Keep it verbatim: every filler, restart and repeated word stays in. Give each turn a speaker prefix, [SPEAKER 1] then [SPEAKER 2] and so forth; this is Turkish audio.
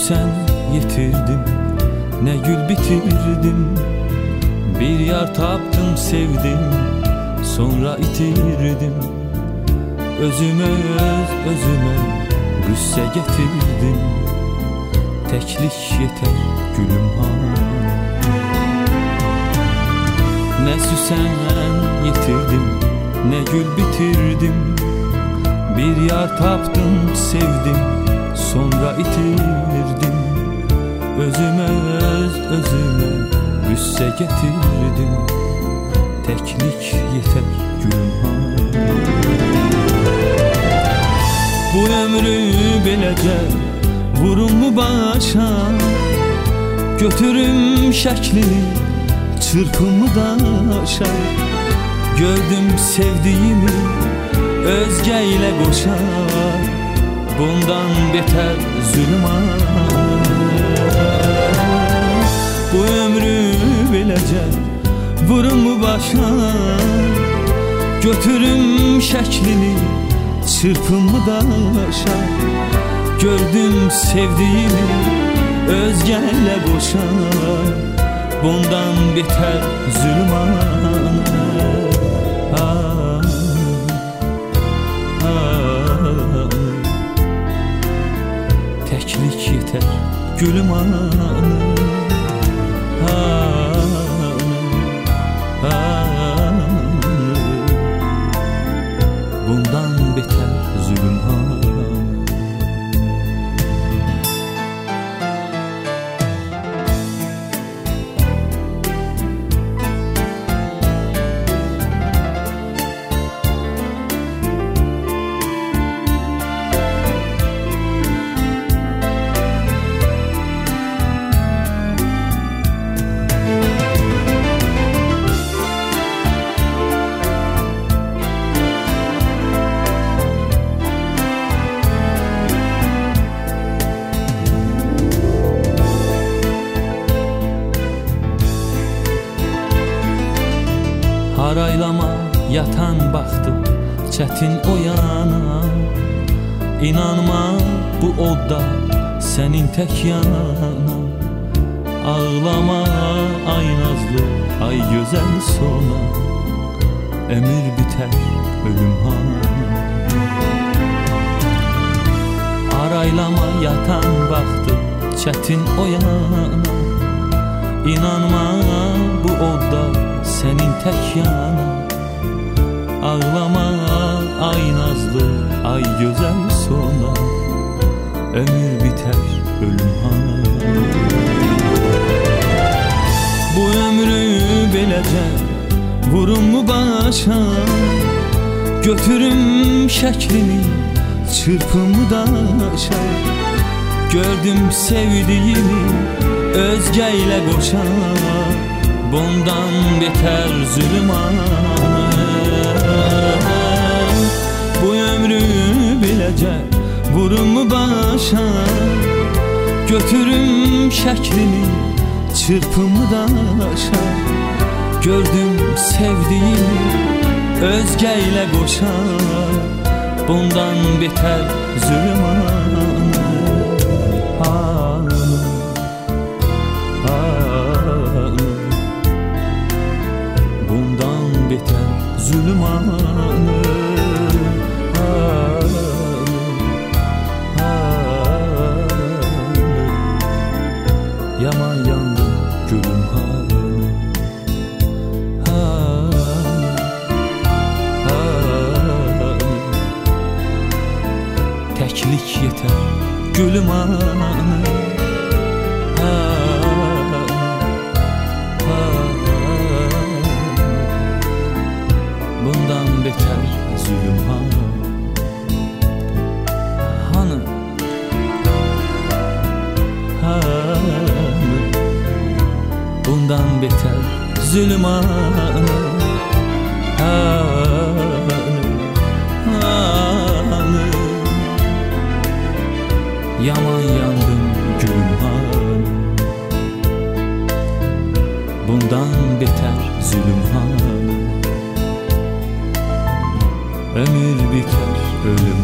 [SPEAKER 1] süsen yitirdim, ne gül bitirdim. Bir yar taptım sevdim, sonra itirdim. Özüme öz özüme güsse getirdim. Teklik yeter gülüm ha. Ne süsen yitirdim, ne gül bitirdim. Bir yar taptım sevdim, sonra itirdim. Özüme öz özüme güsse getirdim. Teklik yeter gülüm ha. Bu ömrü beləcə vurum mu başa, götürüm şəklini, çırpım mı daşa. Gördüm sevdiğimi özgə ilə qoşar, bundan beter zulüm bu ömrü beləcə vurum mu başa, götürüm şəklini, çırpım mı daşa. Gördüm sevdiğimi özgə ilə qoşar, bundan beter zulüm teklik yeter gülüm anı. Bundan beter zulüm anı. Haraylama yatan baktı çetin o yana. İnanma bu odda senin tek yana. Ağlama ay nazlı ay güzel sona. Ömür biter ölüm ha. Haraylama yatan baktı çetin o yana. İnanma bu odda senin tek yana. Ağlama ay nazlı ay güzel sona. Ömür biter ölüm ha. Bu ömrü beləcə vurum mu başa, götürüm şəklini, çırpım mı daşa. Gördüm sevdiğimi özgə ilə qoşar, bundan beter zulüm anı. Bu ömrü beləcə vurum mu başa, götürüm şəklini, çırpım mı daşa. Gördüm sevdiğimi özgə ilə qoşar, bundan beter zulüm anı. Bundan beter zulüm anı. Yaman yandım gülüm hanı. Teklik yeter gülüm anı. Bundan beter zulüm hanı. Hanı hanı. Bundan beter zulüm hanı. Hanı hanı. Yaman yandım gülüm hanı. Bundan beter zulüm hanı. Ömür biter ölüm